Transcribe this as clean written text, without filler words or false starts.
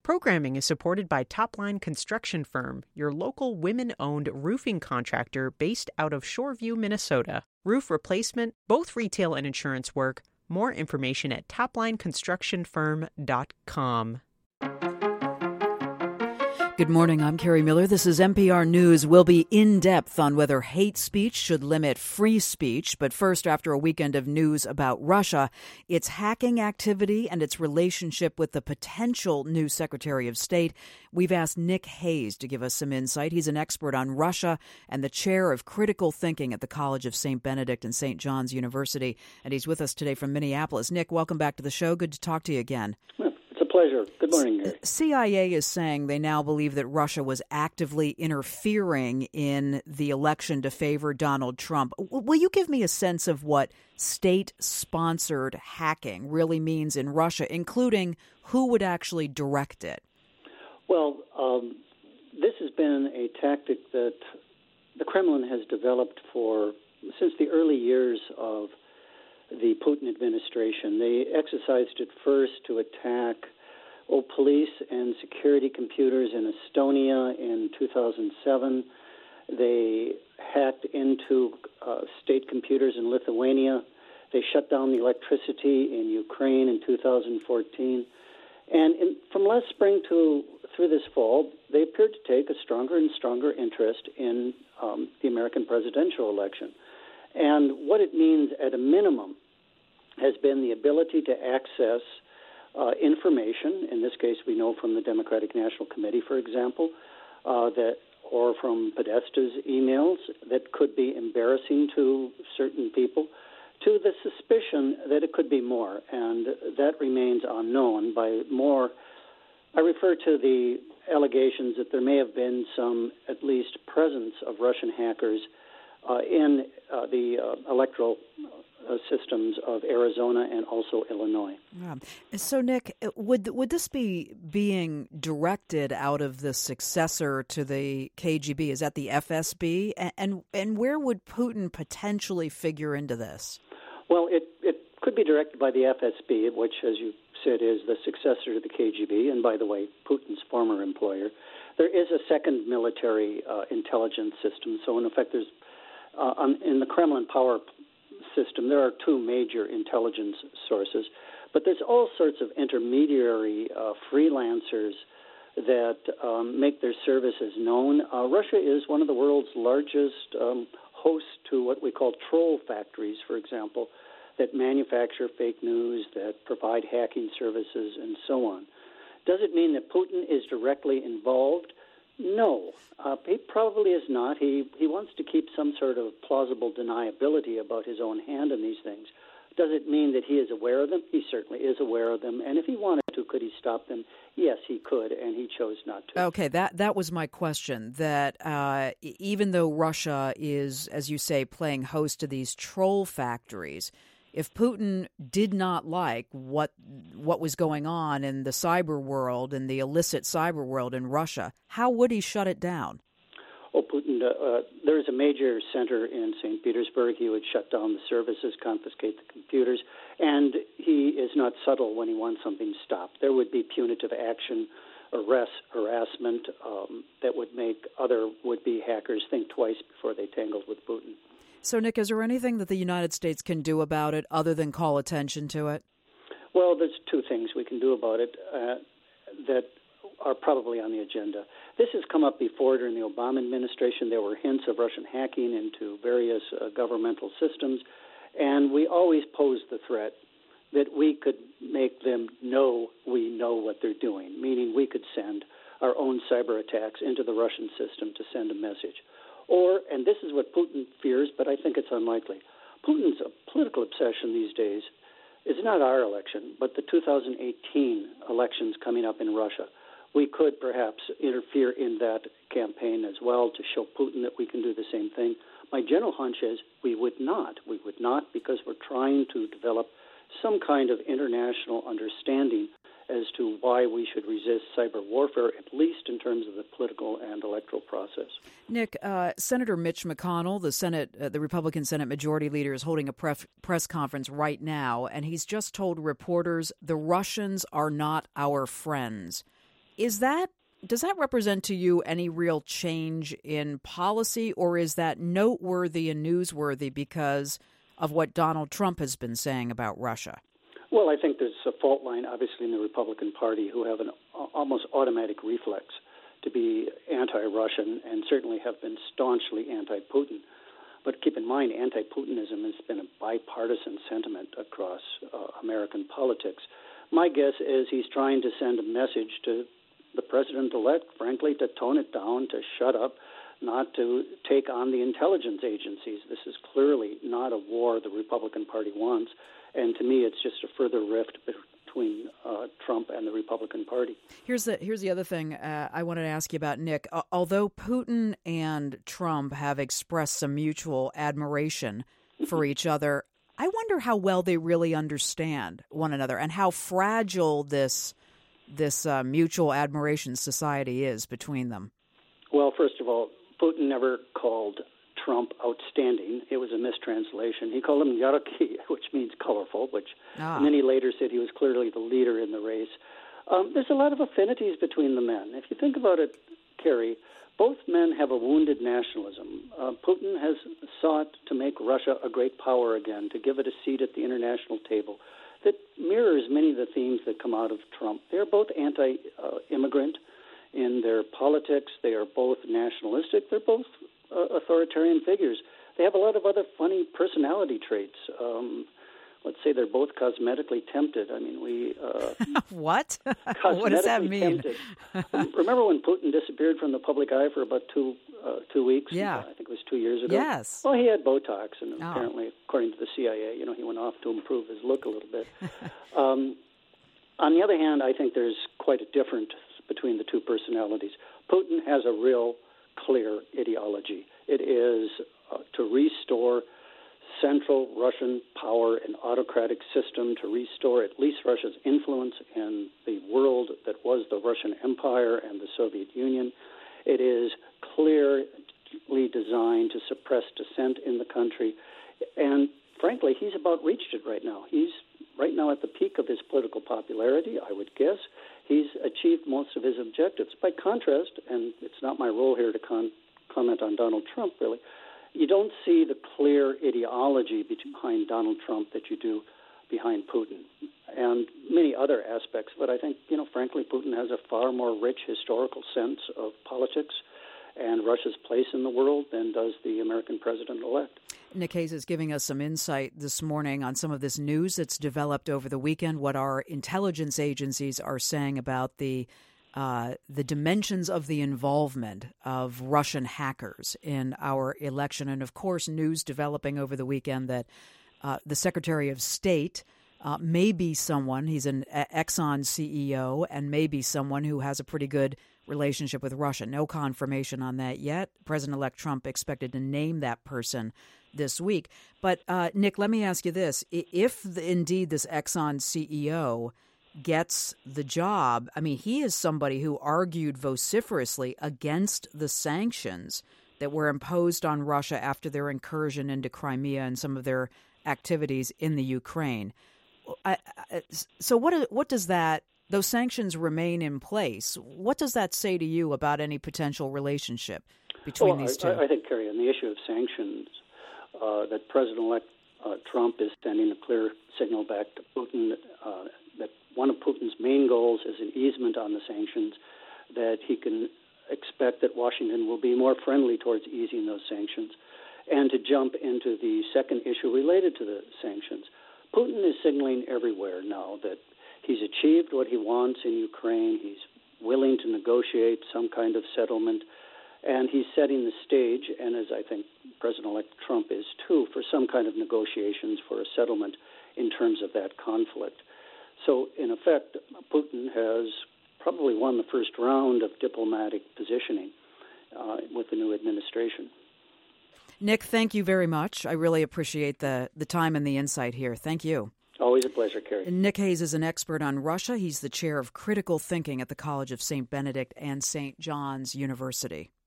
Programming is supported by Topline Construction Firm, your local women-owned roofing contractor based out of Shoreview, Minnesota. Roof replacement, both retail and insurance work. More information at toplineconstructionfirm.com. Good morning, I'm Carrie Miller. This is NPR News. We'll be in-depth on whether hate speech should limit free speech. But first, after a weekend of news about Russia, its hacking activity and its relationship with the potential new Secretary of State, we've asked Nick Hayes to give us some insight. He's an expert on Russia and the chair of critical thinking at the College of St. Benedict and St. John's University. And he's with us today from Minneapolis. Nick, welcome back to the show. Good to talk to you again. Pleasure. Good morning, Gary. CIA is saying they now believe that Russia was actively interfering in the election to favor Donald Trump. Will you give me a sense of what state-sponsored hacking really means in Russia, including who would actually direct it? Well, this has been a tactic that the Kremlin has developed since the early years of the Putin administration. They exercised it first to attack police and security computers in Estonia in 2007. They hacked into state computers in Lithuania. They shut down the electricity in Ukraine in 2014. And from last spring through this fall, they appeared to take a stronger and stronger interest in the American presidential election. And what it means at a minimum has been the ability to access information. In this case, we know from the Democratic National Committee, for example, or from Podesta's emails that could be embarrassing to certain people, to the suspicion that it could be more, and that remains unknown. By more, I refer to the allegations that there may have been some, at least, presence of Russian hackers in the electoral systems of Arizona and also Illinois. Yeah. So, Nick, would this be being directed out of the successor to the KGB? Is that the FSB? And where would Putin potentially figure into this? Well, it could be directed by the FSB, which, as you said, is the successor to the KGB, and by the way, Putin's former employer. There is a second military intelligence system. So, in effect, there's in the Kremlin power system, there are two major intelligence sources, but there's all sorts of intermediary freelancers that make their services known. Russia is one of the world's largest hosts to what we call troll factories, for example, that manufacture fake news, that provide hacking services, and so on. Does it mean that Putin is directly involved? No, he probably is not. He wants to keep some sort of plausible deniability about his own hand in these things. Does it mean that he is aware of them? He certainly is aware of them. And if he wanted to, could he stop them? Yes, he could, and he chose not to. Okay, that was my question, that even though Russia is, as you say, playing host to these troll factories, if Putin did not like what was going on in the cyber world and the illicit cyber world in Russia, how would he shut it down? Oh, Putin, there is a major center in St. Petersburg. He would shut down the services, confiscate the computers, and he is not subtle when he wants something stopped. There would be punitive action, arrest, harassment that would make other would-be hackers think twice before they tangled with Putin. So, Nick, is there anything that the United States can do about it other than call attention to it? Well, there's two things we can do about it that are probably on the agenda. This has come up before during the Obama administration. There were hints of Russian hacking into various governmental systems, and we always posed the threat that we could make them know we know what they're doing, meaning we could send our own cyber attacks into the Russian system to send a message. Or, and this is what Putin fears, but I think it's unlikely, Putin's political obsession these days is not our election, but the 2018 elections coming up in Russia. We could perhaps interfere in that campaign as well to show Putin that we can do the same thing. My general hunch is we would not. We would not because we're trying to develop some kind of international understanding as to why we should resist cyber warfare, at least in terms of the political and electoral process. Nick, Senator Mitch McConnell, the Republican Senate Majority Leader, is holding a press conference right now, and he's just told reporters the Russians are not our friends. Does that represent to you any real change in policy, or is that noteworthy and newsworthy because of what Donald Trump has been saying about Russia? Well, I think there's a fault line, obviously, in the Republican Party who have an almost automatic reflex to be anti-Russian and certainly have been staunchly anti-Putin. But keep in mind, anti-Putinism has been a bipartisan sentiment across American politics. My guess is he's trying to send a message to the president-elect, frankly, to tone it down, to shut up, not to take on the intelligence agencies. This is clearly not a war the Republican Party wants, and to me it's just a further rift between Trump and the Republican Party. Here's the other thing I wanted to ask you about, Nick. Although Putin and Trump have expressed some mutual admiration for each other, I wonder how well they really understand one another and how fragile this mutual admiration society is between them. Well, first of all, Putin never called Trump outstanding. It was a mistranslation. He called him Yarki, which means colorful, and then he later said he was clearly the leader in the race. There's a lot of affinities between the men. If you think about it, Kerry, both men have a wounded nationalism. Putin has sought to make Russia a great power again, to give it a seat at the international table that mirrors many of the themes that come out of Trump. They're both anti-immigrant in their politics. They are both nationalistic. They're both authoritarian figures. They have a lot of other funny personality traits. Let's say they're both cosmetically tempted. I mean, What? What does that mean? Remember when Putin disappeared from the public eye for about 2 weeks? Yeah. I think it was 2 years ago. Yes. Well, he had Botox, and apparently, according to the CIA, he went off to improve his look a little bit. On the other hand, I think there's quite a difference between the two personalities. Putin has a real clear ideology. It is to restore central Russian power and autocratic system, to restore at least Russia's influence in the world that was the Russian Empire and the Soviet Union. It is clearly designed to suppress dissent in the country. And frankly, he's about reached it right now. He's right now at the peak of his political popularity, I would guess. He's achieved most of his objectives. By contrast, and it's not my role here to comment on Donald Trump, really, you don't see the clear ideology behind Donald Trump that you do behind Putin and many other aspects. But I think, frankly, Putin has a far more rich historical sense of politics and Russia's place in the world than does the American president-elect. Nick Hayes is giving us some insight this morning on some of this news that's developed over the weekend, what our intelligence agencies are saying about the dimensions of the involvement of Russian hackers in our election. And, of course, news developing over the weekend that the Secretary of State may be someone, he's an Exxon CEO, and may be someone who has a pretty good relationship with Russia. No confirmation on that yet. President-elect Trump expected to name that person this week. But, Nick, let me ask you this. If indeed this Exxon CEO gets the job, I mean, he is somebody who argued vociferously against the sanctions that were imposed on Russia after their incursion into Crimea and some of their activities in the Ukraine. So what does that, those sanctions remain in place, what does that say to you about any potential relationship between these two? I think, Kerry, on the issue of sanctions, that President-elect Trump is sending a clear signal back to Putin that one of Putin's main goals is an easement on the sanctions, that he can expect that Washington will be more friendly towards easing those sanctions, and to jump into the second issue related to the sanctions. Putin is signaling everywhere now that he's achieved what he wants in Ukraine. He's willing to negotiate some kind of settlement, and he's setting the stage, and as I think President-elect Trump is too, for some kind of negotiations for a settlement in terms of that conflict. So, in effect, Putin has probably won the first round of diplomatic positioning with the new administration. Nick, thank you very much. I really appreciate the time and the insight here. Thank you. Always a pleasure, Kerry. Nick Hayes is an expert on Russia. He's the chair of critical thinking at the College of St. Benedict and St. John's University.